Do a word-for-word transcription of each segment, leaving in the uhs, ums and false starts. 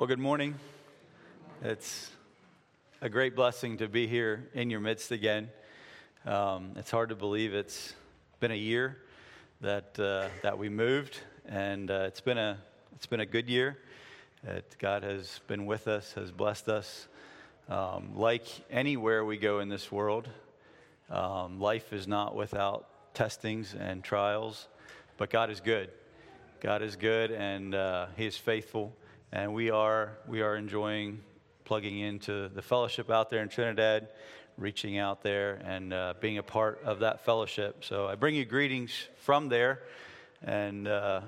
Well, good morning. It's a great blessing to be here in your midst again. Um, it's hard to believe it's been a year that uh, that we moved, and uh, it's been a it's been a good year. That God has been with us, has blessed us. Um, like anywhere we go in this world, um, life is not without testings and trials, but God is good. God is good, and uh, He is faithful. And we are we are enjoying plugging into the fellowship out there in Trinidad, reaching out there and uh, being a part of that fellowship. So I bring you greetings from there, and uh,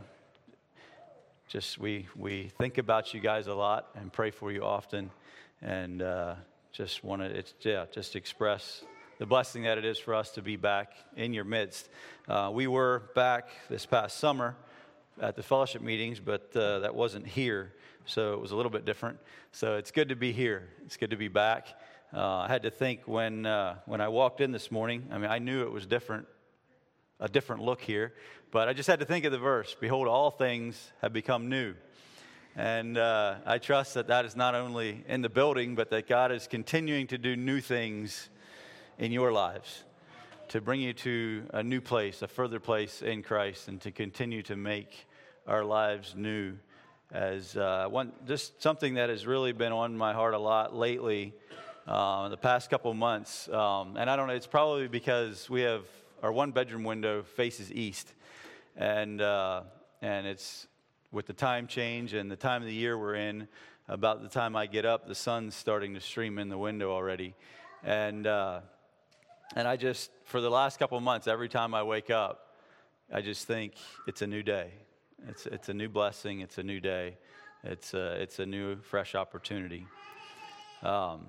just we we think about you guys a lot and pray for you often, and uh, just want to it's yeah just express the blessing that it is for us to be back in your midst. Uh, we were back this past summer at the fellowship meetings, but uh, that wasn't here. So it was a little bit different. So it's good to be here. It's good to be back. Uh, I had to think when uh, when I walked in this morning. I mean, I knew it was different, a different look here. But I just had to think of the verse, "Behold, all things have become new." And uh, I trust that that is not only in the building, but that God is continuing to do new things in your lives, to bring you to a new place, a further place in Christ, and to continue to make our lives new. As uh, one, just something that has really been on my heart a lot lately, uh, the past couple of months. Um, and I don't know, it's probably because we have our one bedroom window faces east, and uh, and it's with the time change and the time of the year we're in. About the time I get up, the sun's starting to stream in the window already, and uh, and I just for the last couple of months, every time I wake up, I just think it's a new day. It's it's a new blessing. It's a new day. It's a, it's a new, fresh opportunity. Um,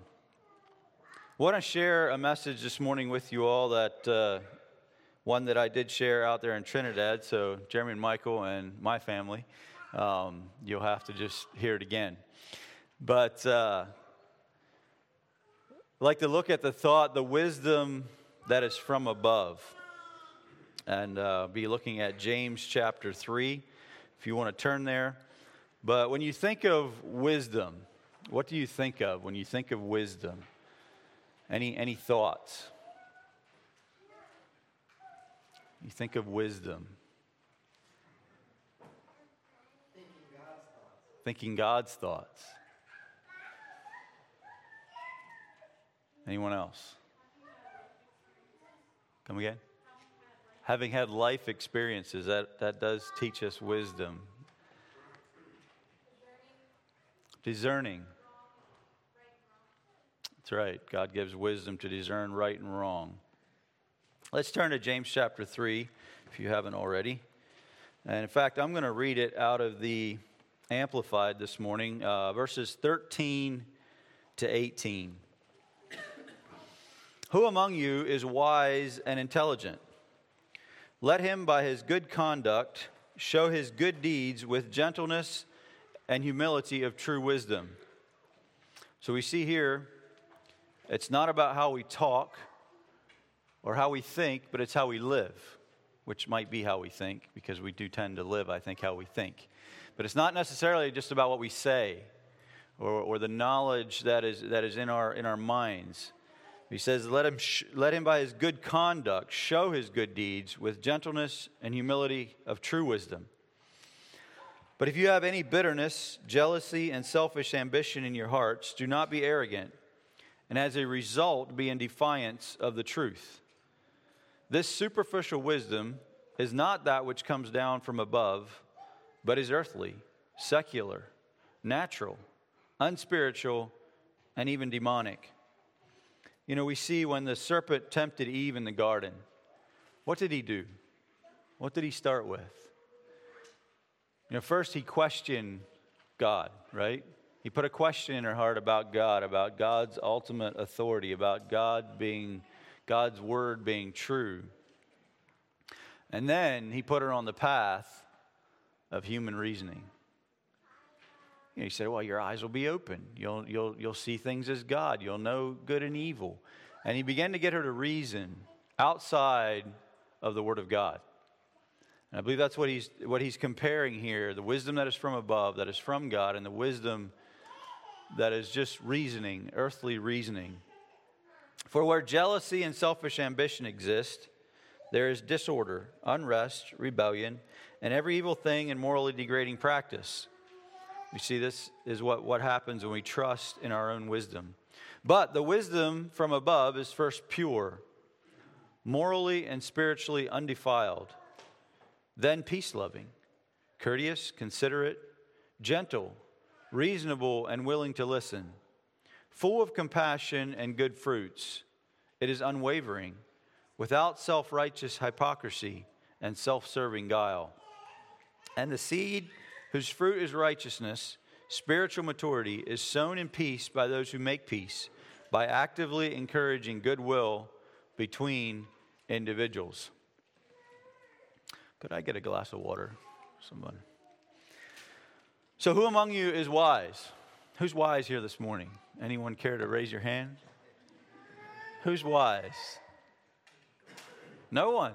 I want to share a message this morning with you all, that uh, one that I did share out there in Trinidad. So Jeremy and Michael and my family, um, you'll have to just hear it again. But uh, I'd like to look at the thought, the wisdom that is from above. And uh, be looking at James chapter three. If you want to turn there. But when you think of wisdom, what do you think of when you think of wisdom? Any any thoughts? You think of wisdom. Thinking God's thoughts. Thinking God's thoughts. Anyone else? Come again? Having had life experiences, that, that does teach us wisdom. Discerning. That's right. God gives wisdom to discern right and wrong. Let's turn to James chapter three, if you haven't already. And in fact, I'm going to read it out of the Amplified this morning, uh, verses thirteen to eighteen. Who among you is wise and intelligent? Let him by his good conduct show his good deeds with gentleness and humility of true wisdom. So we see here, it's not about how we talk or how we think, but it's how we live, which might be how we think, because we do tend to live, I think, how we think. But it's not necessarily just about what we say or, or the knowledge that is that is in our in our minds. He says, let him, sh- let him by his good conduct show his good deeds with gentleness and humility of true wisdom. But if you have any bitterness, jealousy, and selfish ambition in your hearts, do not be arrogant, and as a result be in defiance of the truth. This superficial wisdom is not that which comes down from above, but is earthly, secular, natural, unspiritual, and even demonic. You know, we see when the serpent tempted Eve in the garden, what did he do? What did he start with? You know, first he questioned God, right? He put a question in her heart about God, about God's ultimate authority, about God being, God's word being true. And then he put her on the path of human reasoning. You know, he said, well, your eyes will be open. You'll, you'll, you'll see things as God. You'll know good and evil. And he began to get her to reason outside of the Word of God. And I believe that's what he's what he's comparing here, the wisdom that is from above, that is from God, and the wisdom that is just reasoning, earthly reasoning. For where jealousy and selfish ambition exist, there is disorder, unrest, rebellion, and every evil thing and morally degrading practice. You see, this is what, what happens when we trust in our own wisdom. But the wisdom from above is first pure, morally and spiritually undefiled, then peace-loving, courteous, considerate, gentle, reasonable, and willing to listen, full of compassion and good fruits. It is unwavering, without self-righteous hypocrisy and self-serving guile. And the seed whose fruit is righteousness, spiritual maturity, is sown in peace by those who make peace, by actively encouraging goodwill between individuals. Could I get a glass of water? Someone. So who among you is wise? Who's wise here this morning? Anyone care to raise your hand? Who's wise? No one.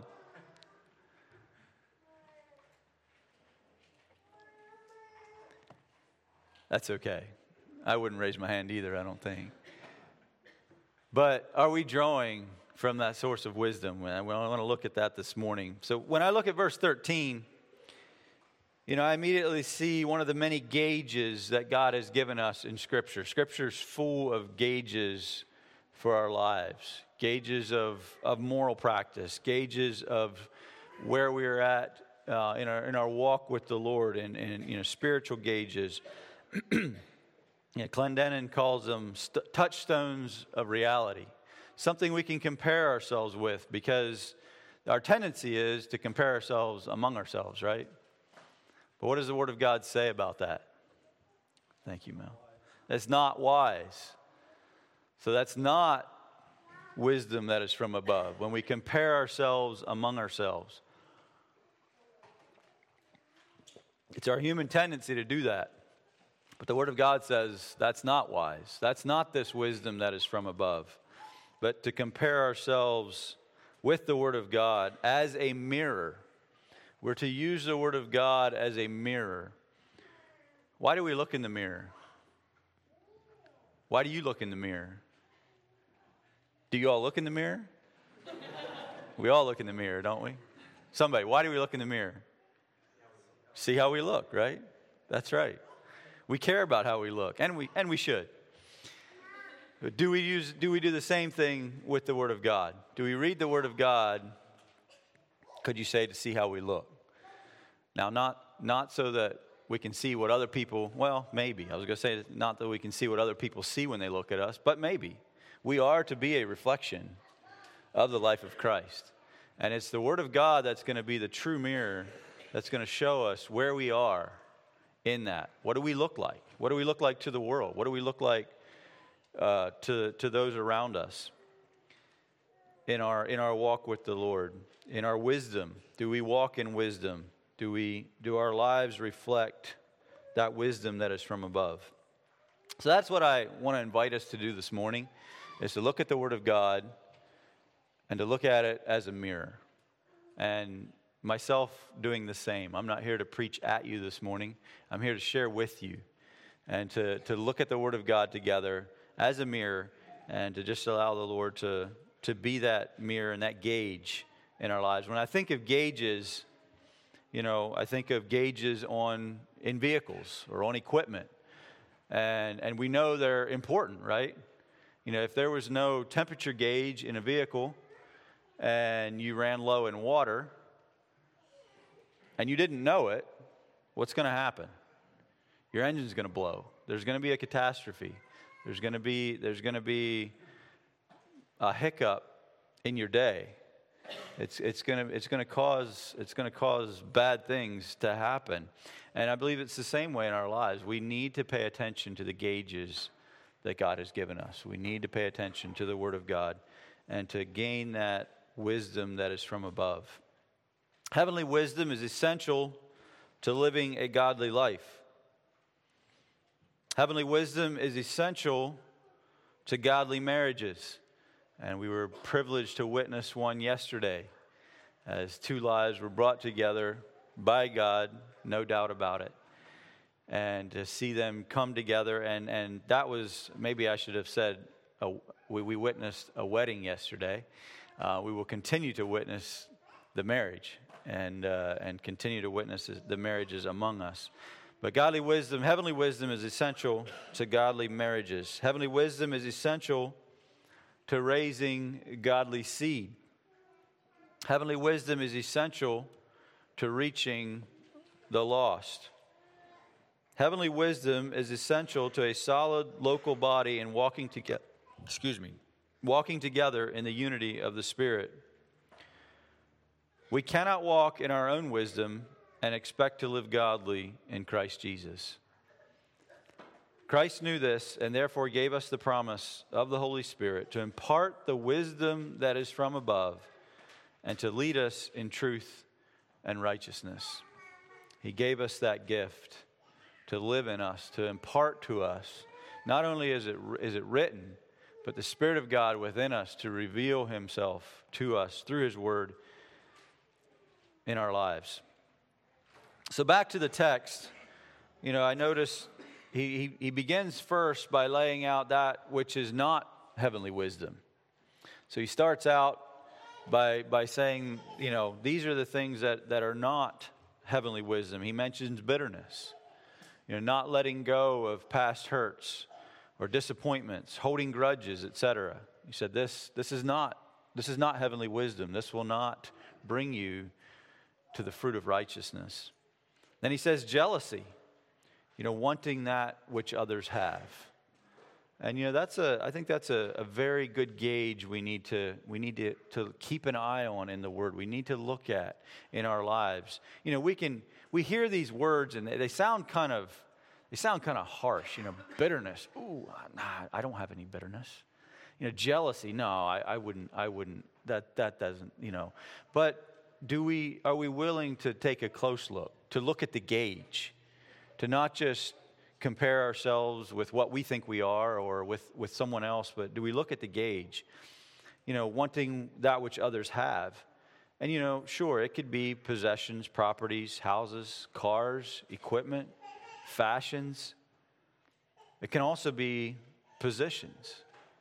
That's okay. I wouldn't raise my hand either, I don't think. But are we drawing from that source of wisdom? I want to look at that this morning. So when I look at verse thirteen, you know, I immediately see one of the many gauges that God has given us in Scripture. Scripture's full of gauges for our lives, gauges of, of moral practice, gauges of where we are at uh, in our in our walk with the Lord, and, and you know, spiritual gauges. Yeah, Clendenin calls them st- touchstones of reality, something we can compare ourselves with, because our tendency is to compare ourselves among ourselves, right? But what does the Word of God say about that? Thank you, Mel. That's not wise. So that's not wisdom that is from above, when we compare ourselves among ourselves. It's our human tendency to do that. But the Word of God says that's not wise. That's not this wisdom that is from above. But to compare ourselves with the Word of God as a mirror. We're to use the Word of God as a mirror. Why do we look in the mirror? Why do you look in the mirror? Do you all look in the mirror? We all look in the mirror, don't we? Somebody, why do we look in the mirror? See how we look, right? That's right. We care about how we look, and we and we should. But do we use do we do the same thing with the Word of God? Do we read the Word of God, could you say, to see how we look? Now, not not so that we can see what other people, well, maybe. I was going to say not that we can see what other people see when they look at us, but maybe. We are to be a reflection of the life of Christ. And it's the Word of God that's going to be the true mirror that's going to show us where we are in that. What do we look like? What do we look like to the world? What do we look like uh, to to those around us in our in our walk with the Lord? In our wisdom, do we walk in wisdom? Do we do our lives reflect that wisdom that is from above? So that's what I want to invite us to do this morning, is to look at the Word of God and to look at it as a mirror. And myself doing the same. I'm not here to preach at you this morning. I'm here to share with you and to, to look at the Word of God together as a mirror, and to just allow the Lord to, to be that mirror and that gauge in our lives. When I think of gauges, you know, I think of gauges on in vehicles or on equipment. And and we know they're important, right? You know, if there was no temperature gauge in a vehicle and you ran low in water, and you didn't know it, what's going to happen? Your engine's going to blow. There's going to be a catastrophe. There's going to be there's going to be a hiccup in your day. It's it's going to it's going to cause it's going to cause bad things to happen. And I believe it's the same way in our lives. We need to pay attention to the gauges that God has given us. We need to pay attention to the Word of God and to gain that wisdom that is from above. Heavenly wisdom is essential to living a godly life. Heavenly wisdom is essential to godly marriages. And we were privileged to witness one yesterday as two lives were brought together by God, no doubt about it. and to see them come together. And, and that was, maybe I should have said, a, we, we witnessed a wedding yesterday. Uh, we will continue to witness the marriage and uh, and continue to witness the marriages among us. But godly wisdom, heavenly wisdom is essential to godly marriages. Heavenly wisdom is essential to raising godly seed. Heavenly wisdom is essential to reaching the lost. Heavenly wisdom is essential to a solid local body and walking together, excuse me, walking together in the unity of the Spirit. We cannot walk in our own wisdom and expect to live godly in Christ Jesus. Christ knew this and therefore gave us the promise of the Holy Spirit to impart the wisdom that is from above and to lead us in truth and righteousness. He gave us that gift to live in us, to impart to us. Not only is it, is it written, but the Spirit of God within us to reveal Himself to us through His Word in our lives. So back to the text, you know, I notice he, he, he begins first by laying out that which is not heavenly wisdom. So he starts out by by saying, you know, these are the things that, that are not heavenly wisdom. He mentions bitterness, you know, not letting go of past hurts or disappointments, holding grudges, et cetera. He said, this this is not this is not heavenly wisdom. This will not bring you to the fruit of righteousness. Then he says jealousy, you know, wanting that which others have. And, you know, that's a, I think that's a, a very good gauge we need to, we need to, to keep an eye on in the Word. We need to look at in our lives. You know, we can, we hear these words and they sound kind of, they sound kind of harsh, you know, bitterness. Ooh, nah, I don't have any bitterness. You know, jealousy, no, I, I wouldn't, I wouldn't, that, that doesn't, you know. But do we, are we willing to take a close look, to look at the gauge, to not just compare ourselves with what we think we are or with, with someone else, but do we look at the gauge, you know, wanting that which others have? And, you know, sure, it could be possessions, properties, houses, cars, equipment, fashions. It can also be positions.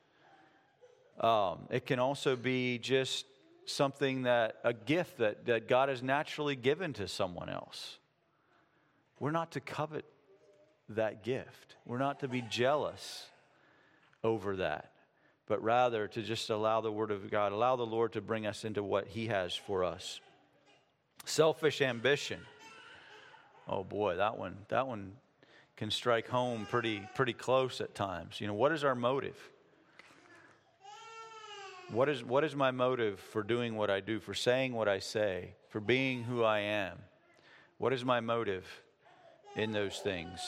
Um, it can also be just something that, a gift that, that God has naturally given to someone else. We're not to covet that gift. We're not to be jealous over that, but rather to just allow the Word of God, allow the Lord to bring us into what He has for us. Selfish ambition. Oh boy, that one, that one can strike home pretty, pretty close at times. You know, what is our motive? What is, what is my motive for doing what I do, for saying what I say, for being who I am? What is my motive in those things?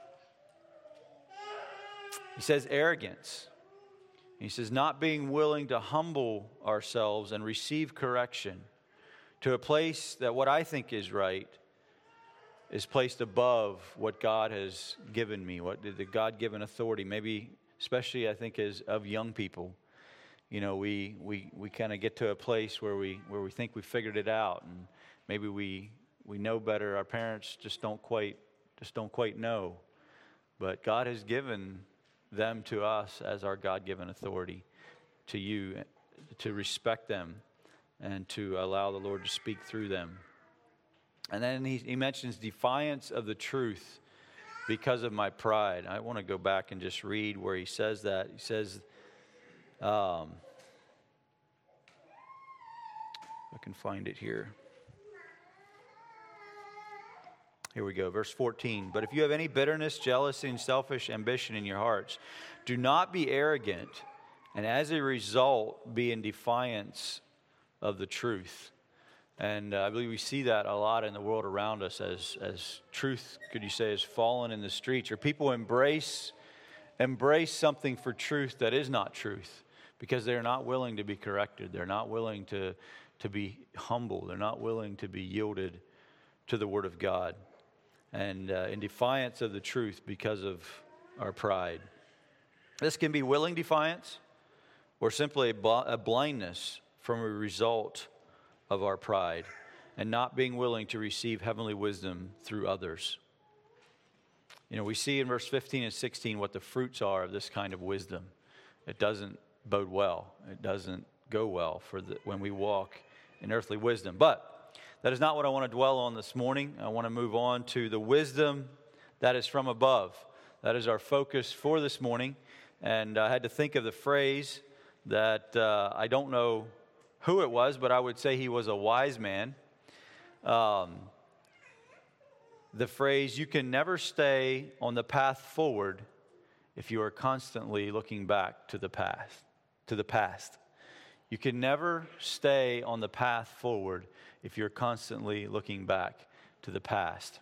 He says arrogance. He says not being willing to humble ourselves and receive correction to a place that what I think is right is placed above what God has given me, what the God-given authority. Maybe, especially I think as of young people, you know, we we we kind of get to a place where we where we think we figured it out, and maybe we we know better. Our parents just don't quite just don't quite know, but God has given them to us as our God-given authority, to you, to respect them and to allow the Lord to speak through them. And then he, he mentions defiance of the truth because of my pride. I want to go back and just read where he says that. He says, um, I can find it here. Here we go, verse fourteen. But if you have any bitterness, jealousy, and selfish ambition in your hearts, do not be arrogant, and as a result, be in defiance of the truth. And uh, I believe we see that a lot in the world around us as, as truth, could you say, has fallen in the streets, or people embrace, embrace something for truth that is not truth because they're not willing to be corrected. They're not willing to, to be humble. They're not willing to be yielded to the Word of God. And uh, in defiance of the truth because of our pride. This can be willing defiance or simply a, bl- a blindness from a result of our pride and not being willing to receive heavenly wisdom through others. You know, we see in verse fifteen and sixteen what the fruits are of this kind of wisdom. It doesn't bode well. It doesn't go well for the, when we walk in earthly wisdom. But that is not what I want to dwell on this morning. I want to move on to the wisdom that is from above. That is our focus for this morning. And I had to think of the phrase that uh, I don't know who it was, but I would say he was a wise man. Um, the phrase, you can never stay on the path forward if you are constantly looking back to the past. To the past. You can never stay on the path forward if you're constantly looking back to the past.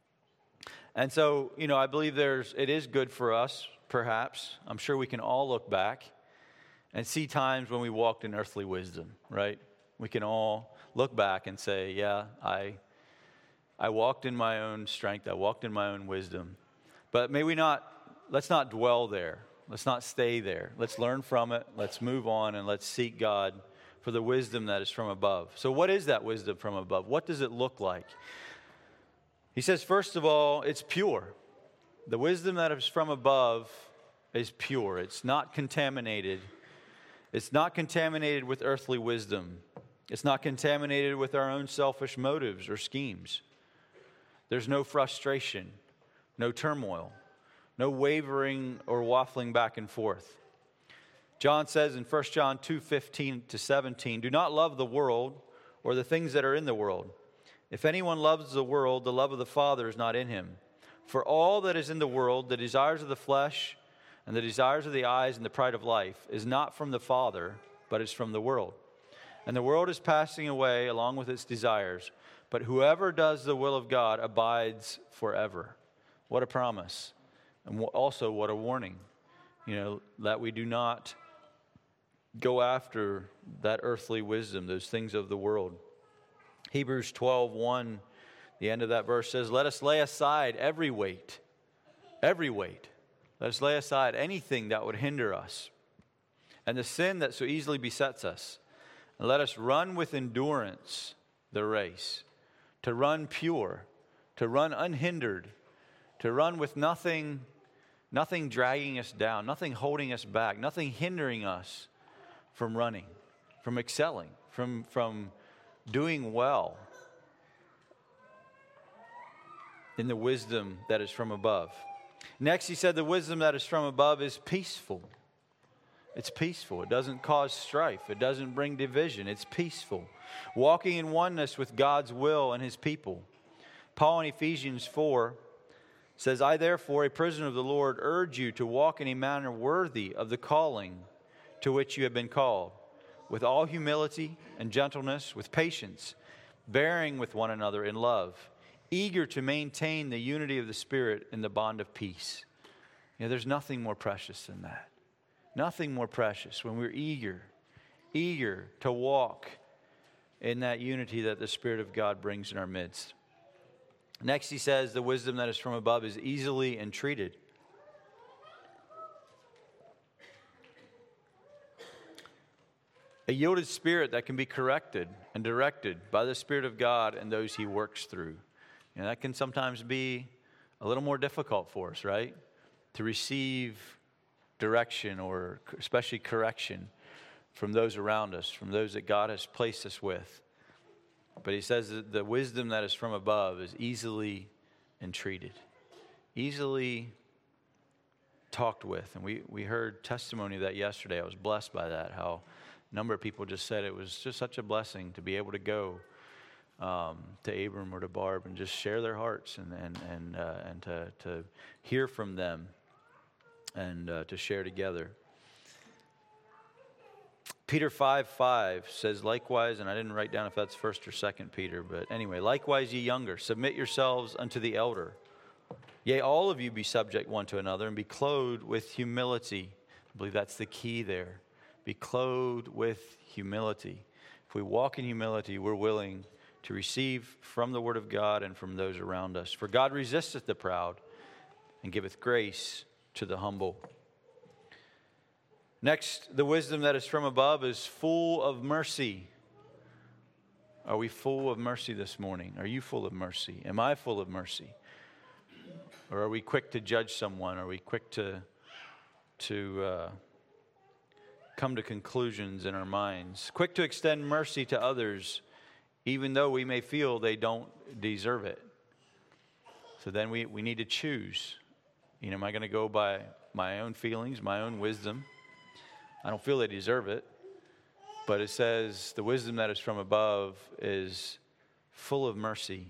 And so, you know, I believe there's it is good for us, perhaps. I'm sure we can all look back and see times when we walked in earthly wisdom, right? We can all look back and say, yeah, I I walked in my own strength, I walked in my own wisdom. But may we not, let's not dwell there. Let's not stay there. Let's learn from it. Let's move on and let's seek God for the wisdom that is from above. So what is that wisdom from above? What does it look like? He says, first of all, it's pure. The wisdom that is from above is pure. It's not contaminated. It's not contaminated with earthly wisdom. It's not contaminated with our own selfish motives or schemes. There's no frustration, no turmoil, no wavering or waffling back and forth. John says in First John two fifteen to seventeen, do not love the world or the things that are in the world. If anyone loves the world, the love of the Father is not in him. For all that is in the world, the desires of the flesh and the desires of the eyes and the pride of life, is not from the Father, but is from the world. And the world is passing away along with its desires, but whoever does the will of God abides forever. What a promise. And also what a warning, you know, that we do not go after that earthly wisdom, those things of the world. Hebrews twelve one, the end of that verse says, let us lay aside every weight, every weight. Let us lay aside anything that would hinder us and the sin that so easily besets us. And let us run with endurance the race, to run pure, to run unhindered, to run with nothing, nothing dragging us down, nothing holding us back, nothing hindering us from running, from excelling, from, from doing well in the wisdom that is from above. Next, he said the wisdom that is from above is peaceful. It's peaceful. It doesn't cause strife. It doesn't bring division. It's peaceful. Walking in oneness with God's will and his people. Paul in Ephesians four says, I therefore, a prisoner of the Lord, urge you to walk in a manner worthy of the calling to which you have been called, with all humility and gentleness, with patience, bearing with one another in love, eager to maintain the unity of the Spirit in the bond of peace. You know, there's nothing more precious than that. Nothing more precious when we're eager, eager to walk in that unity that the Spirit of God brings in our midst. Next, he says the wisdom that is from above is easily entreated. A yielded spirit that can be corrected and directed by the Spirit of God and those he works through. And that can sometimes be a little more difficult for us, right? To receive direction or especially correction from those around us, from those that God has placed us with. But he says that the wisdom that is from above is easily entreated, easily talked with. And we, we heard testimony of that yesterday. I was blessed by that, how a number of people just said it was just such a blessing to be able to go um, to Abram or to Barb and just share their hearts and and and, uh, and to, to hear from them and uh, to share together. Peter five five says, likewise, and I didn't write down if that's first or second Peter, but anyway, likewise ye younger, submit yourselves unto the elder. Yea, all of you be subject one to another, and be clothed with humility. I believe that's the key there. Be clothed with humility. If we walk in humility, we're willing to receive from the word of God and from those around us. For God resisteth the proud, and giveth grace to the humble. Next, the wisdom that is from above is full of mercy. Are we full of mercy this morning? Are you full of mercy? Am I full of mercy? Or are we quick to judge someone? Are we quick to, to uh, come to conclusions in our minds? Quick to extend mercy to others, even though we may feel they don't deserve it. So then we, we need to choose. You know, am I going to go by my own feelings, my own wisdom? I don't feel they deserve it. But it says the wisdom that is from above is full of mercy.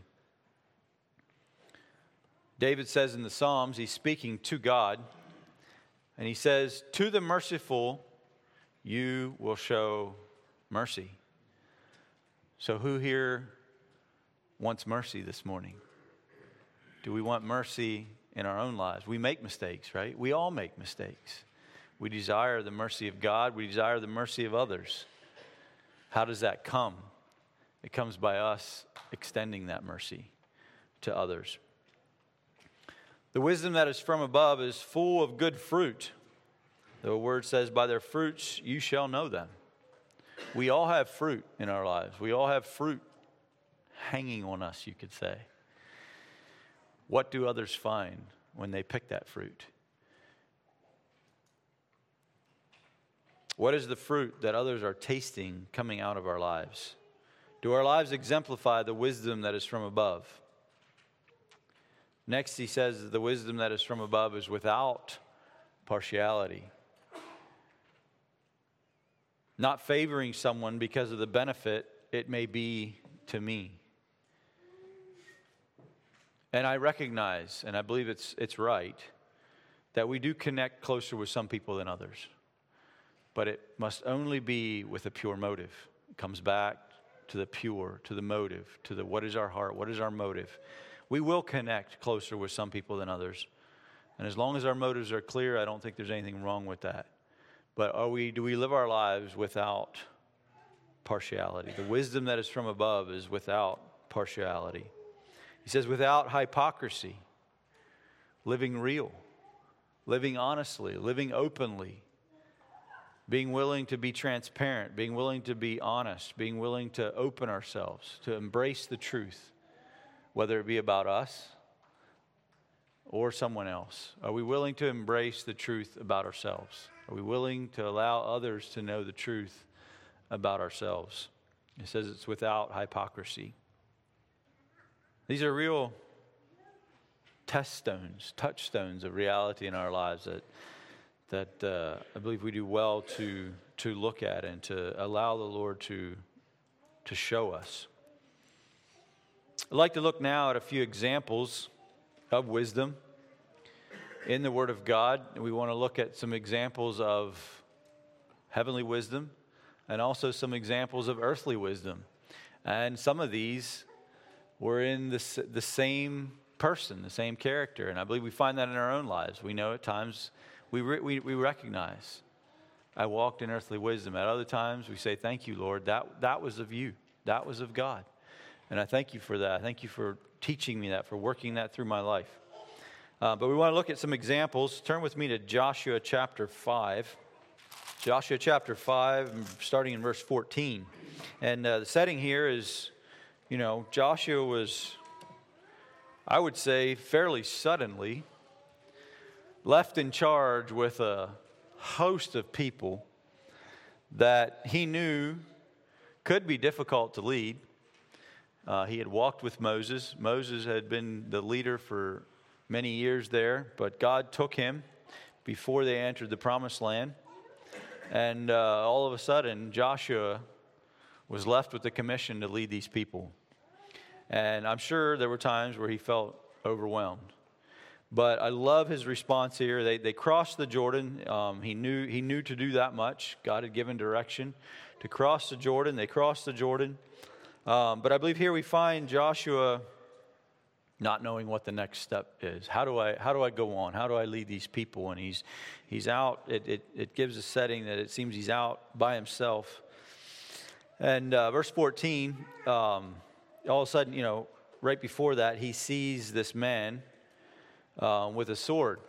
David says in the Psalms, he's speaking to God, and he says, to the merciful, you will show mercy. So who here wants mercy this morning? Do we want mercy in our own lives? We make mistakes, right? We all make mistakes. We desire the mercy of God. We desire the mercy of others. How does that come? It comes by us extending that mercy to others. The wisdom that is from above is full of good fruit. The word says, by their fruits you shall know them. We all have fruit in our lives. We all have fruit hanging on us, you could say. What do others find when they pick that fruit? What is the fruit that others are tasting coming out of our lives? Do our lives exemplify the wisdom that is from above? Next, he says the wisdom that is from above is without partiality. Not favoring someone because of the benefit it may be to me. And I recognize, and I believe it's it's right, that we do connect closer with some people than others. But it must only be with a pure motive. It comes back to the pure, to the motive, to the what is our heart, what is our motive. We will connect closer with some people than others. And as long as our motives are clear, I don't think there's anything wrong with that. But are we? Do we live our lives without partiality? The wisdom that is from above is without partiality. He says, without hypocrisy, living real, living honestly, living openly, being willing to be transparent, being willing to be honest, being willing to open ourselves, to embrace the truth, whether it be about us or someone else. Are we willing to embrace the truth about ourselves? Are we willing to allow others to know the truth about ourselves? It says it's without hypocrisy. These are real test stones, touchstones of reality in our lives that that uh, I believe we do well to to look at and to allow the Lord to to show us. I'd like to look now at a few examples of wisdom in the Word of God. We want to look at some examples of heavenly wisdom and also some examples of earthly wisdom. And some of these were in the, the same person, the same character. And I believe we find that in our own lives. We know at times we, re, we, we recognize, I walked in earthly wisdom. At other times we say, thank you, Lord. That, that was of you. That was of God. And I thank you for that. I thank you for teaching me that, for working that through my life. Uh, but we want to look at some examples. Turn with me to Joshua chapter five. Joshua chapter five, starting in verse fourteen. And uh, the setting here is, you know, Joshua was, I would say, fairly suddenly left in charge with a host of people that he knew could be difficult to lead. Uh, he had walked with Moses. Moses had been the leader for many years there, but God took him before they entered the promised land. And uh, all of a sudden, Joshua was left with the commission to lead these people. And I'm sure there were times where he felt overwhelmed. But I love his response here. They they crossed the Jordan. Um, he knew he knew to do that much. God had given direction to cross the Jordan. They crossed the Jordan. Um, but I believe here we find Joshua not knowing what the next step is. How do I how do I go on? How do I lead these people? And he's he's out. It it, it gives a setting that it seems he's out by himself. And uh, verse fourteen. Um, All of a sudden, you know, right before that, he sees this man uh, with a sword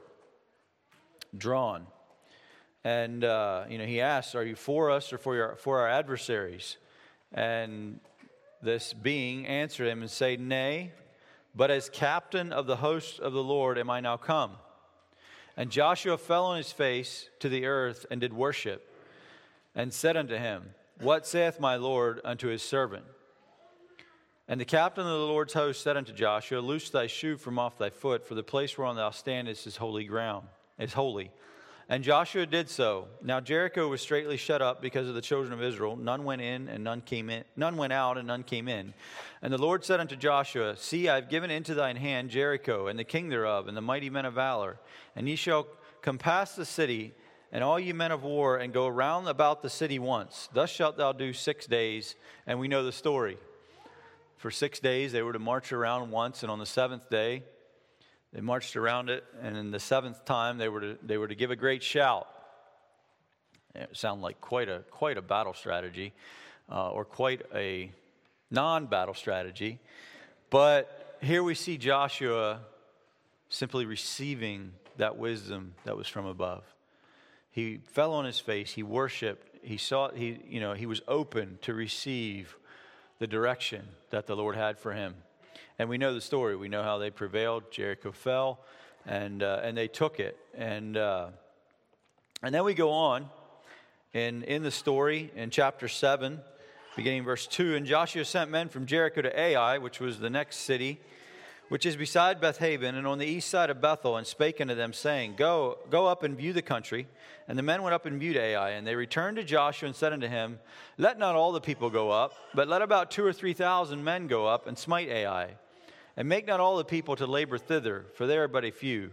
drawn. And, uh, you know, he asks, are you for us or for, your, for our adversaries? And this being answered him and said, nay, but as captain of the host of the Lord am I now come. And Joshua fell on his face to the earth and did worship, and said unto him, What saith my Lord unto his servant? And the captain of the Lord's host said unto Joshua, Loose thy shoe from off thy foot, for the place whereon thou standest is holy ground, is holy. And Joshua did so. Now Jericho was straitly shut up because of the children of Israel. None went in and none came in. None went out and none came in. And the Lord said unto Joshua, See, I have given into thine hand Jericho, and the king thereof, and the mighty men of valor. And ye shall compass the city, and all ye men of war, and go round about the city once. Thus shalt thou do six days. And we know the story. For six days they were to march around once, and on the seventh day they marched around it, and in the seventh time they were to they were to give a great shout. It sounded like quite a quite a battle strategy, uh, or quite a non-battle strategy. But here we see Joshua simply receiving that wisdom that was from above. He fell on his face. He worshipped. He saw. He you know he was open to receive the direction that the Lord had for him. And we know the story. We know how they prevailed. Jericho fell, and uh, and they took it. And uh, and then we go on in in the story in chapter seven, beginning in verse two. And Joshua sent men from Jericho to Ai, which was the next city, which is beside Bethaven, and on the east side of Bethel, and spake unto them, saying, Go, go up and view the country. And the men went up and viewed Ai, and they returned to Joshua and said unto him, Let not all the people go up, but let about two or three thousand men go up and smite Ai. And make not all the people to labor thither, for they are but a few.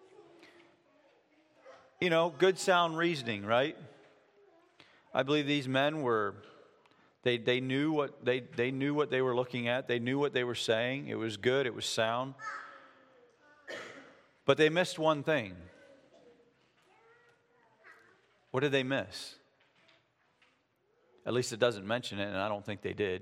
You know, good sound reasoning, right? I believe these men were, they they knew what they, they knew what they were looking at. They knew what they were saying. It was good, it was sound. But they missed one thing. What did they miss? At least it doesn't mention it, and I don't think they did.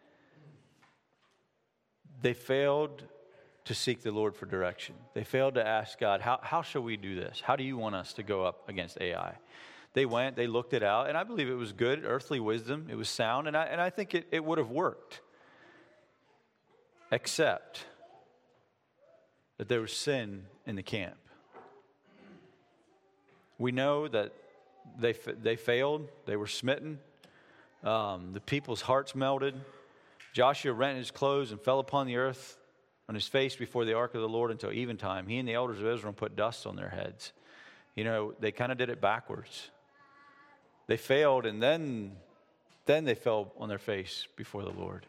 They failed to seek the Lord for direction. They failed to ask God, how, how shall we do this? How do you want us to go up against Ai? They went, they looked it out, and I believe it was good, earthly wisdom. It was sound, and I, and I think it, it would have worked. Except that there was sin in the camp. We know that they they failed. They were smitten. Um, the people's hearts melted. Joshua rent his clothes and fell upon the earth on his face before the ark of the Lord until eventime. He and the elders of Israel put dust on their heads. You know, they kind of did it backwards. They failed, and then, then they fell on their face before the Lord.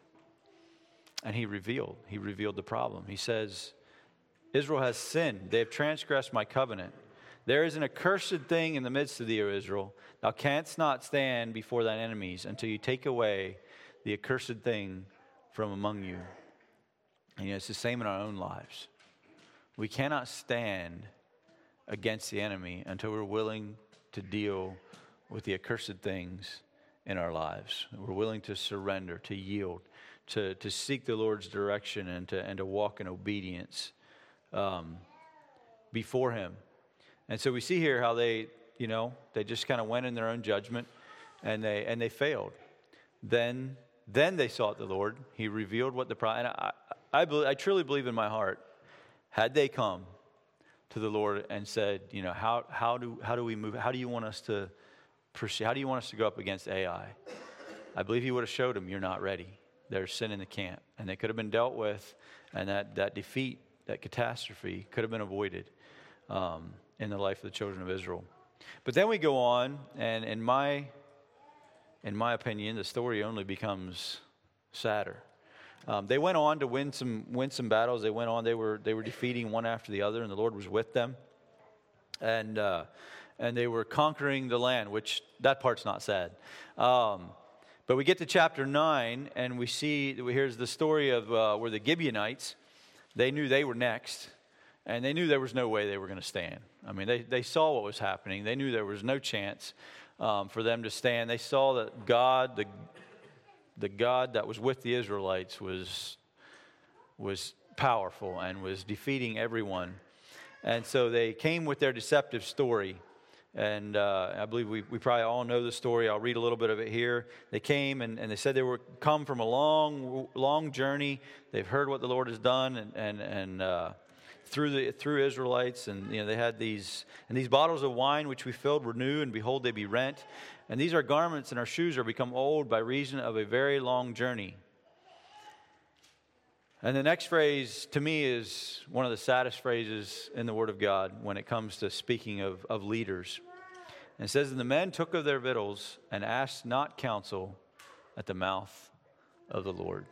And he revealed. He revealed the problem. He says, Israel has sinned. They have transgressed my covenant. There is an accursed thing in the midst of thee, O Israel. Thou canst not stand before thine enemies until you take away the accursed thing from among you. And you know, it's the same in our own lives. We cannot stand against the enemy until we're willing to deal with the accursed things in our lives. We're willing to surrender, to yield, to, to seek the Lord's direction, and to, and to walk in obedience um, before him. And so we see here how they, you know, they just kind of went in their own judgment, and they and they failed. Then, then they sought the Lord. He revealed what the problem. And I, I, believe, I truly believe in my heart, had they come to the Lord and said, you know, how how do how do we move? How do you want us to proceed? How do you want us to go up against Ai? I believe He would have showed them, you're not ready. There's sin in the camp, and they could have been dealt with, and that that defeat, that catastrophe, could have been avoided. Um, in the life of the children of Israel. But then we go on, and in my in my opinion, the story only becomes sadder. Um, they went on to win some win some battles. They went on, they were they were defeating one after the other, and the Lord was with them. And uh, and they were conquering the land, which that part's not sad. Um, but we get to chapter nine, and we see, here's the story of uh, where the Gibeonites, they knew they were next. And they knew there was no way they were going to stand. I mean, they, they saw what was happening. They knew there was no chance um, for them to stand. They saw that God, the the God that was with the Israelites, was was powerful and was defeating everyone. And so they came with their deceptive story. And uh, I believe we, we probably all know the story. I'll read a little bit of it here. They came and, and they said they were come from a long, long journey. They've heard what the Lord has done and and and uh, through the through Israelites. And you know they had these and these bottles of wine which we filled were new, and behold, they be rent. And these are garments, and our shoes are become old by reason of a very long journey. And the next phrase, to me, is one of the saddest phrases in the Word of God when it comes to speaking of, of leaders. And it says, and the men took of their victuals and asked not counsel at the mouth of the Lord.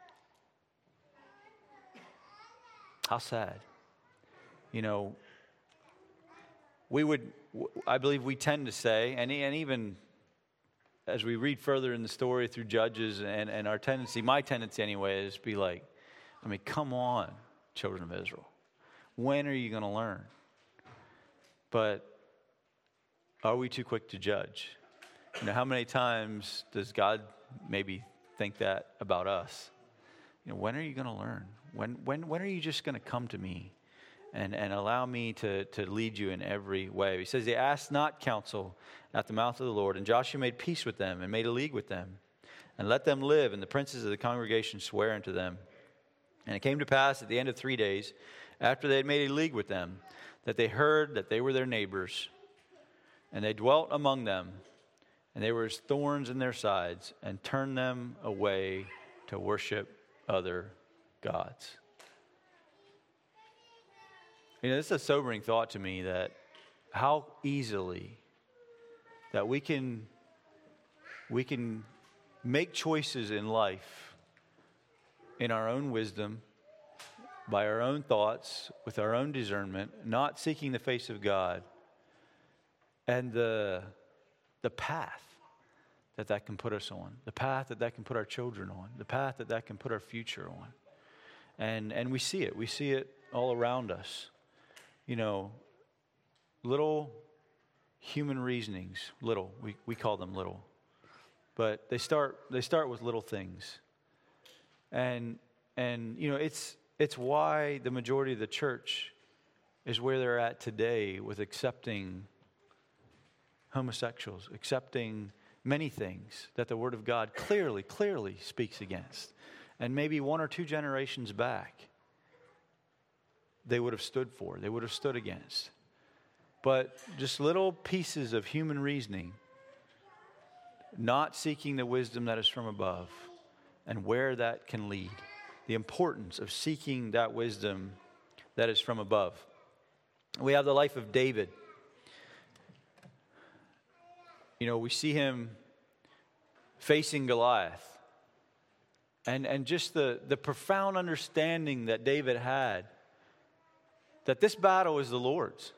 How sad. You know, we would, I believe we tend to say, and, and even as we read further in the story through Judges, and, and our tendency, my tendency anyway, is to be like, I mean, come on, children of Israel. When are you going to learn? But are we too quick to judge? You know, how many times does God maybe think that about us? You know, when are you going to learn? When when when are you just going to come to me and, and allow me to, to lead you in every way? He says, they asked not counsel at the mouth of the Lord. And Joshua made peace with them and made a league with them and let them live. And the princes of the congregation swear unto them. And it came to pass at the end of three days, after they had made a league with them, that they heard that they were their neighbors. And they dwelt among them, and they were as thorns in their sides, and turned them away to worship other gods. You know, this is a sobering thought to me, that how easily that we can we can make choices in life in our own wisdom, by our own thoughts, with our own discernment, not seeking the face of God, and the the path that that can put us on, the path that that can put our children on, the path that that can put our future on. And and we see it. We see it all around us. You know, little human reasonings, little, we, we call them little. But they start they start with little things. And and you know, it's it's why the majority of the church is where they're at today, with accepting homosexuals, accepting many things that the Word of God clearly, clearly speaks against. And maybe one or two generations back, they would have stood for, they would have stood against. But just little pieces of human reasoning, not seeking the wisdom that is from above, and where that can lead. The importance of seeking that wisdom that is from above. We have the life of David. You know, we see him facing Goliath. And, and just the, the profound understanding that David had that this battle is the Lord's.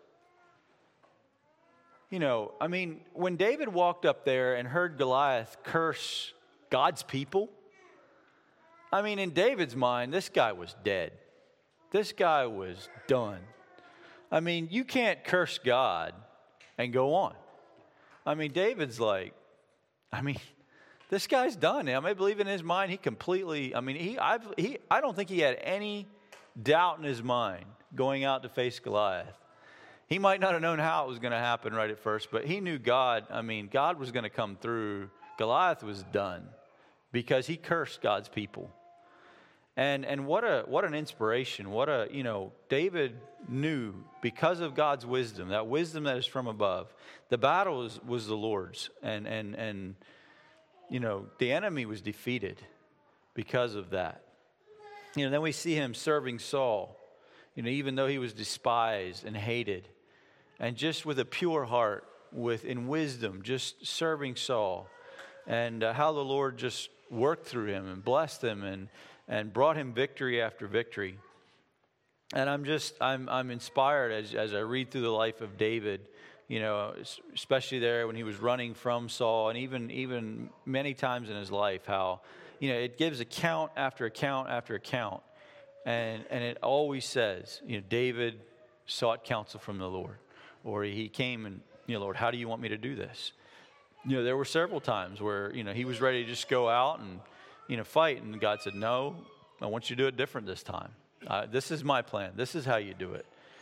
You know, I mean, when David walked up there and heard Goliath curse God's people, I mean, in David's mind, this guy was dead. This guy was done. I mean, you can't curse God and go on. I mean, David's like, I mean, this guy's done. I mean, I believe in his mind, he completely, I mean, he, I've, he, I don't think he had any doubt in his mind going out to face Goliath. He might not have known how it was going to happen right at first, but he knew God, I mean, God was going to come through. Goliath was done because he cursed God's people. And and what a what an inspiration. What a, you know, David knew because of God's wisdom, that wisdom that is from above. The battle was, was the Lord's. And and and you know, the enemy was defeated because of that. You know, then we see him serving Saul. You know, even though he was despised and hated, and just with a pure heart, with in wisdom, just serving Saul, and uh, how the Lord just worked through him and blessed him and and brought him victory after victory. And I'm just I'm I'm inspired as as I read through the life of David, you know, especially there when he was running from Saul, and even even many times in his life, how, you know, it gives account after account after account. And and it always says, you know, David sought counsel from the Lord. Or he came and, you know, Lord, how do you want me to do this? You know, there were several times where, you know, he was ready to just go out and, you know, fight. And God said, no, I want you to do it different this time. Uh, this is my plan. This is how you do it.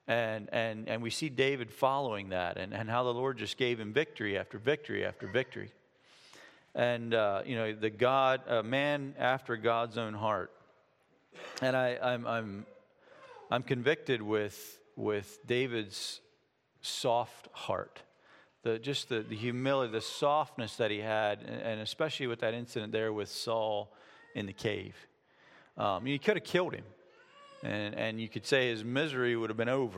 And and and we see David following that, and, and how the Lord just gave him victory after victory after victory. And, uh, you know, the God, a man after God's own heart. And I, I'm, I'm, I'm convicted with, with David's soft heart. The, just the, the humility, the softness that he had, and, and especially with that incident there with Saul in the cave. Um, you could have killed him, and, and you could say his misery would have been over.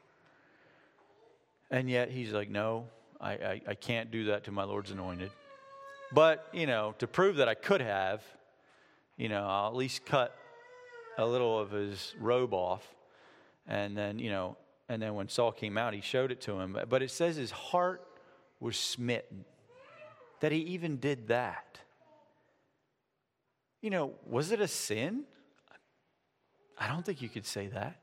And yet he's like, no, I, I, I can't do that to my Lord's anointed. But, you know, to prove that I could have, you know, I'll at least cut a little of his robe off. And then, you know, and then when Saul came out, he showed it to him. But it says his heart was smitten, that he even did that. You know, was it a sin? I don't think you could say that.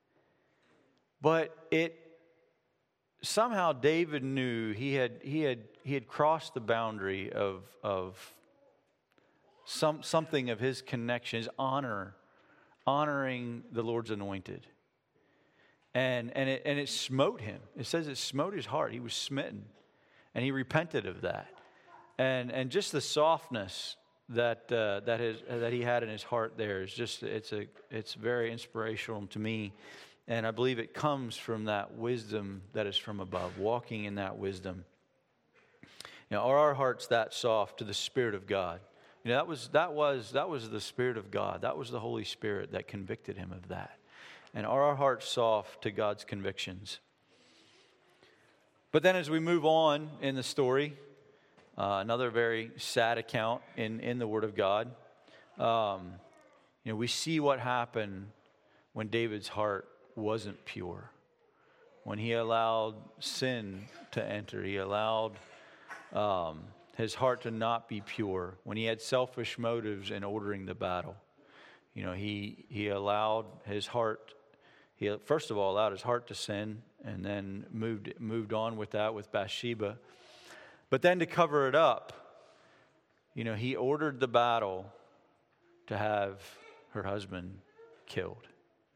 But it, somehow David knew he had he had he had crossed the boundary of of some something of his connection, his honor, honoring the Lord's anointed. And and it and it smote him. It says it smote his heart. He was smitten, and he repented of that. And and just the softness that uh, that his that he had in his heart there is just it's a it's very inspirational to me. And I believe it comes from that wisdom that is from above, walking in that wisdom. You know, are our hearts that soft to the Spirit of God? You know, that was that was that was the Spirit of God. That was the Holy Spirit that convicted him of that. And are our hearts soft to God's convictions? But then as we move on in the story, uh, another very sad account in, in the Word of God, um, you know, we see what happened when David's heart wasn't pure. When he allowed sin to enter, he allowed um, his heart to not be pure. When he had selfish motives in ordering the battle, you know, he he allowed his heart. He first of all allowed his heart to sin, and then moved moved on with that with Bathsheba. But then to cover it up, you know, he ordered the battle to have her husband killed.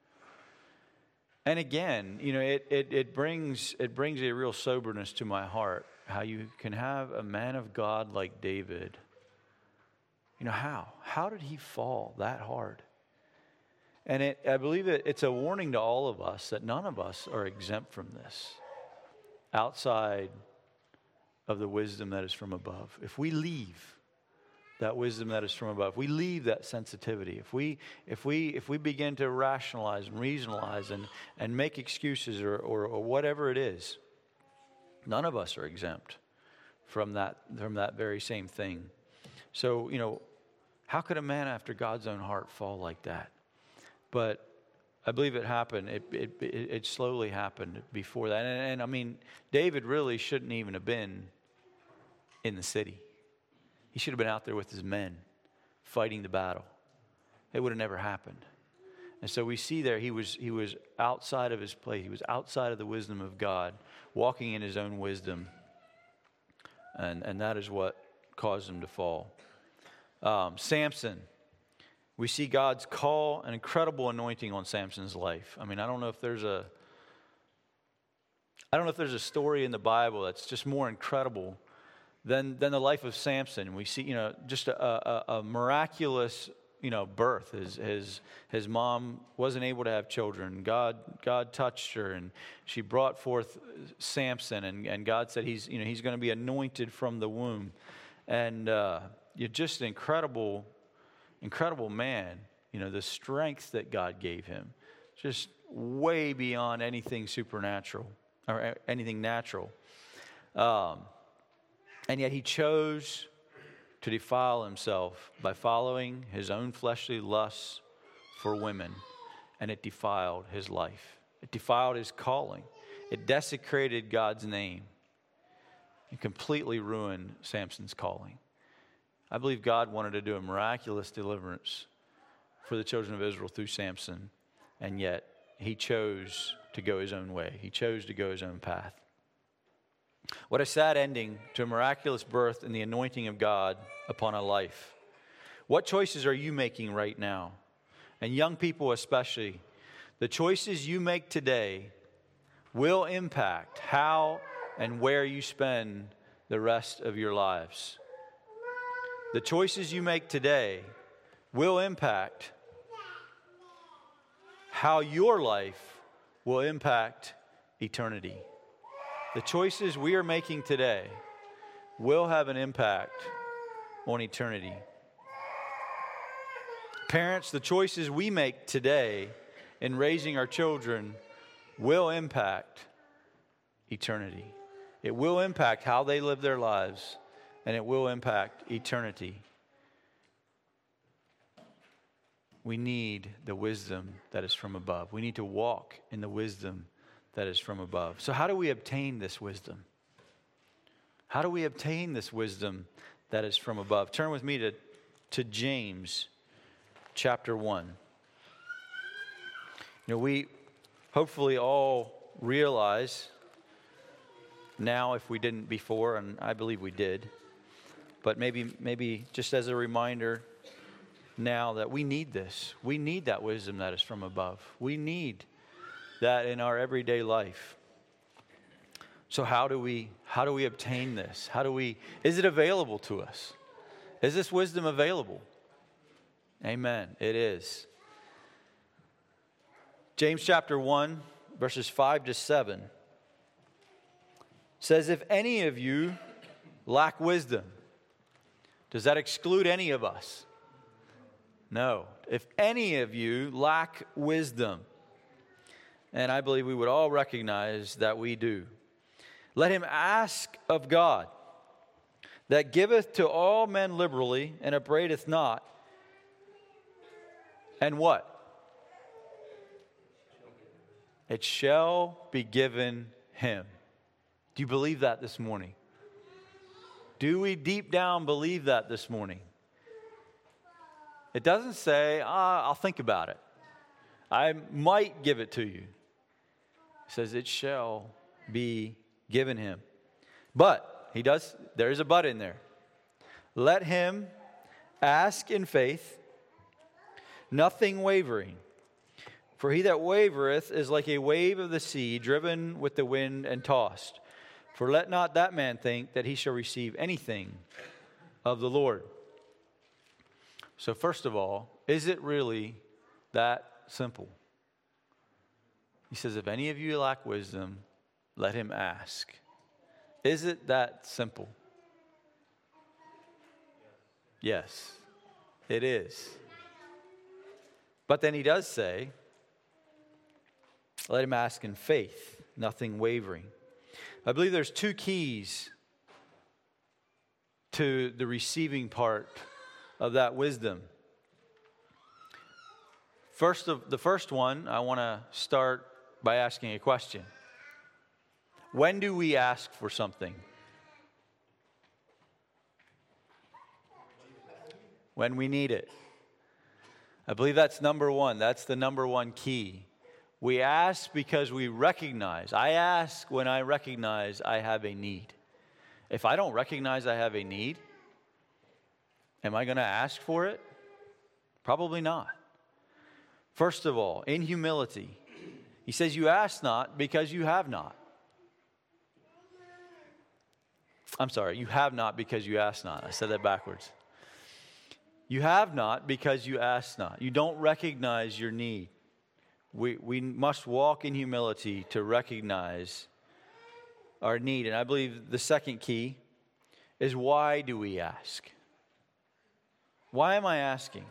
And again, you know, it, it, it brings it brings a real soberness to my heart, how you can have a man of God like David. You know, how? How did he fall that hard? And it, I believe it, it's a warning to all of us that none of us are exempt from this, outside of the wisdom that is from above. If we leave that wisdom that is from above, we leave that sensitivity, if we if we if we begin to rationalize and reasonalize and and make excuses or, or or whatever it is, none of us are exempt from that from that very same thing. So, you know, how could a man after God's own heart fall like that? But I believe it happened. It it it, it slowly happened before that. And, and I mean, David really shouldn't even have been in the city. He should have been out there with his men fighting the battle. It would have never happened. And so we see there he was he was outside of his place. He was outside of the wisdom of God, walking in his own wisdom. And, and that is what caused him to fall. Um, Samson. We see God's call, an incredible anointing on Samson's life. I mean, I don't know if there's a I don't know if there's a story in the Bible that's just more incredible Than, than the life of Samson. We see, you know, just a, a, a miraculous, you know, birth. His his his mom wasn't able to have children. God God touched her, and she brought forth Samson. And, and God said he's you know he's going to be anointed from the womb. And uh, you're just an incredible, incredible man. You know, the strength that God gave him, just way beyond anything supernatural or anything natural. Um, And yet he chose to defile himself by following his own fleshly lusts for women. And it defiled his life. It defiled his calling. It desecrated God's name. It completely ruined Samson's calling. I believe God wanted to do a miraculous deliverance for the children of Israel through Samson. And yet he chose to go his own way. He chose to go his own path. What a sad ending to a miraculous birth and the anointing of God upon a life. What choices are you making right now? And young people especially, the choices you make today will impact how and where you spend the rest of your lives. The choices you make today will impact how your life will impact eternity. The choices we are making today will have an impact on eternity. Parents, the choices we make today in raising our children will impact eternity. It will impact how they live their lives, and it will impact eternity. We need the wisdom that is from above. We need to walk in the wisdom that is from above. So how do we obtain this wisdom? How do we obtain this wisdom that is from above? Turn with me to, to James chapter one. You know, we hopefully all realize now, if we didn't before, and I believe we did, but maybe maybe just as a reminder now that we need this. We need that wisdom that is from above. We need that in our everyday life. So how do we how do we obtain this? How do we is it available to us? Is this wisdom available? Amen. It is. James chapter one, verses five to seven says, if any of you lack wisdom, does that exclude any of us? No. If any of you lack wisdom, and I believe we would all recognize that we do, let him ask of God, that giveth to all men liberally and upbraideth not. And what? It shall be given him. Do you believe that this morning? Do we deep down believe that this morning? It doesn't say, ah, I'll think about it. I might give it to you. It says it shall be given him. But, he does, there is a but in there. Let him ask in faith, nothing wavering. For he that wavereth is like a wave of the sea, driven with the wind and tossed. For let not that man think that he shall receive anything of the Lord. So first of all, is it really that simple? He says, if any of you lack wisdom, let him ask. Is it that simple? Yes, it is. But then he does say, let him ask in faith, nothing wavering. I believe there's two keys to the receiving part of that wisdom. First of the first one, I want to start by asking a question. When do we ask for something? When we need it. I believe that's number one. That's the number one key. We ask because we recognize. I ask when I recognize I have a need. If I don't recognize I have a need, am I going to ask for it? Probably not. First of all, in humility, he says, you ask not because you have not. I'm sorry, you have not because you ask not. I said that backwards. You have not because you ask not. You don't recognize your need. We we must walk in humility to recognize our need. And I believe the second key is, why do we ask? Why am I asking?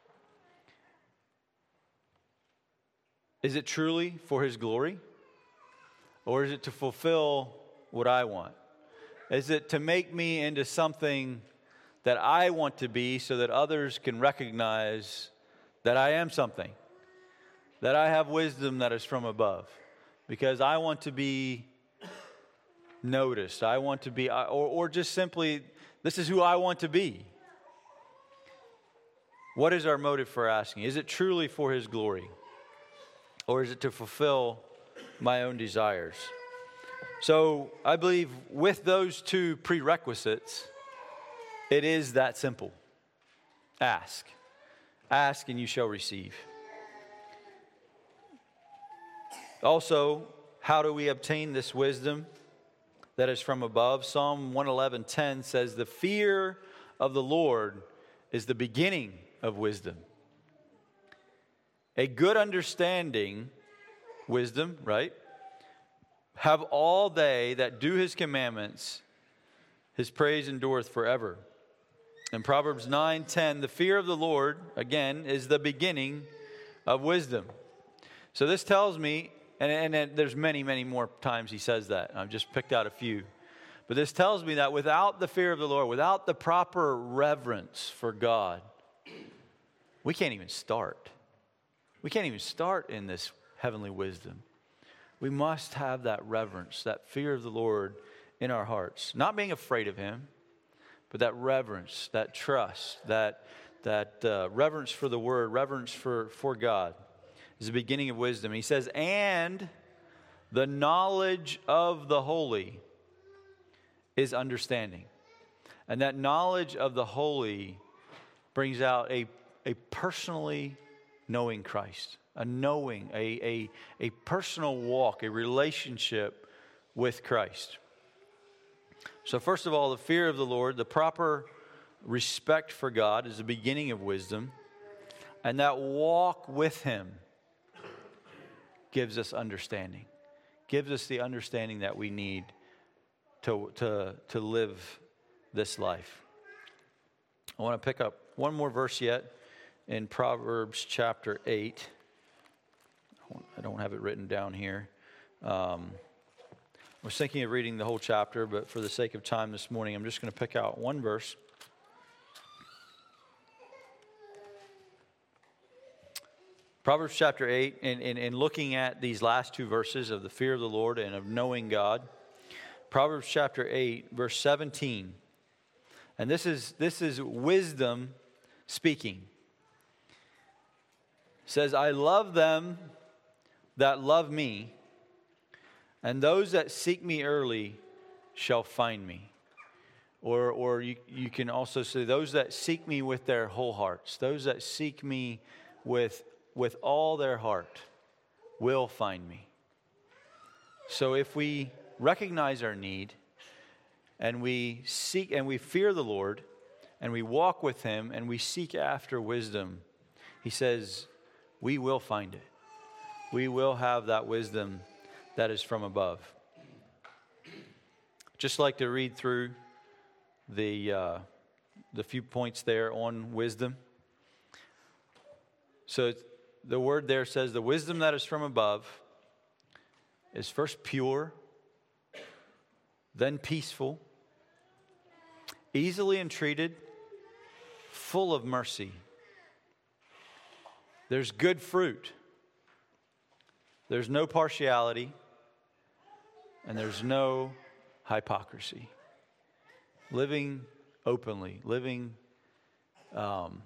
Is it truly for his glory? Or is it to fulfill what I want? Is it to make me into something that I want to be so that others can recognize that I am something? That I have wisdom that is from above? Because I want to be noticed. I want to be, or, or just simply, this is who I want to be. What is our motive for asking? Is it truly for his glory? Or is it to fulfill my own desires? So I believe with those two prerequisites, it is that simple. Ask. Ask and you shall receive. Also, how do we obtain this wisdom that is from above? Psalm one eleven ten says, the fear of the Lord is the beginning of wisdom. A good understanding, wisdom, right? Have all they that do his commandments, his praise endureth forever. In Proverbs nine ten, the fear of the Lord, again, is the beginning of wisdom. So this tells me, and, and, and there's many, many more times he says that. I've just picked out a few. But this tells me that without the fear of the Lord, without the proper reverence for God, we can't even start. We can't even start in this heavenly wisdom. We must have that reverence, that fear of the Lord in our hearts. Not being afraid of him, but that reverence, that trust, that, that uh, reverence for the word, reverence for, for God is the beginning of wisdom. He says, and the knowledge of the holy is understanding. And that knowledge of the holy brings out a, a personally knowing Christ. A knowing, a, a, a personal walk, a relationship with Christ. So first of all, the fear of the Lord, the proper respect for God is the beginning of wisdom. And that walk with him gives us understanding. Gives us the understanding that we need to, to, to live this life. I want to pick up one more verse yet in Proverbs chapter eight. I don't have it written down here. Um, I was thinking of reading the whole chapter, but for the sake of time this morning, I'm just going to pick out one verse. Proverbs chapter eight, and in, in, in looking at these last two verses of the fear of the Lord and of knowing God, Proverbs chapter eight, verse seventeen. And this is, this is wisdom speaking. It says, I love them that love me, and those that seek me early shall find me. Or, or you, you can also say, those that seek me with their whole hearts, those that seek me with, with all their heart will find me. So if we recognize our need, and we seek and we fear the Lord, and we walk with him, and we seek after wisdom, he says, we will find it. We will have that wisdom that is from above. Just like to read through the uh, the few points there on wisdom. So it's, the word there says the wisdom that is from above is first pure, then peaceful, easily entreated, full of mercy. There's good fruit. There's no partiality, and there's no hypocrisy. Living openly, living um,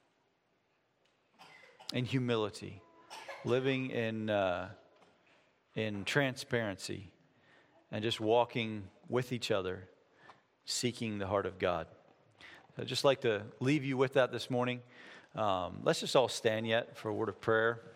in humility, living in uh, in transparency, and just walking with each other, seeking the heart of God. I'd just like to leave you with that this morning. Um, let's just all stand yet for a word of prayer.